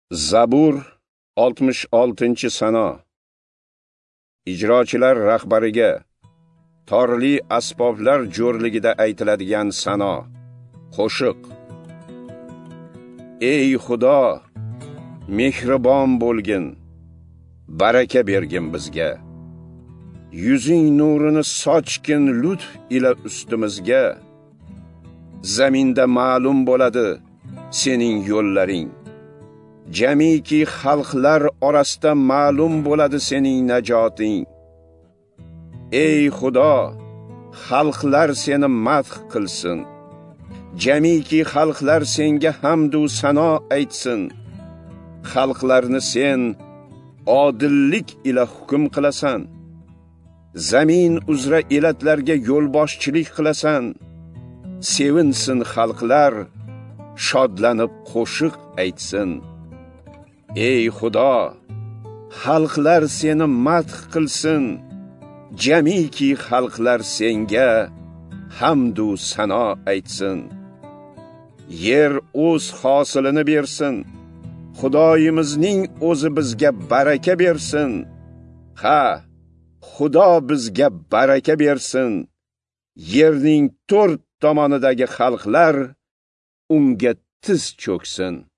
Zabur 66-sano. Ijrochilar rahbariga torli asboblar jo'rligida aytiladigan sano. Qo'shiq. Ey Xudo, mehribon bo'lgin, baraka bergin bizga. Yuzing nurini sochgin lutf ila ustimizga. Zaminda ma'lum bo'ladi sening yo'llaring. Jamiki xalqlar orasida ma'lum bo'ladi sening najoting. Ey Xudo, xalqlar seni madh qilsin. Jamiki xalqlar senga hamd va sano aytsin. Xalqlarni sen odillik ila hukm qilasan. Zamin uzra elatlarga yo'lboshchilik qilasan. Sevinsin xalqlar, shodlanib qo'shiq aytsin. Ey Xudo, xalqlar seni madh qilsin. Jamiki xalqlar senga hamd va sano aytsin. Yer o'z hosilini bersin. Xudoyimizning o'zi bizga baraka bersin. Ha, Xudo bizga baraka bersin. Yerning to'rt tomonidagi xalqlar unga tiz cho'ksin.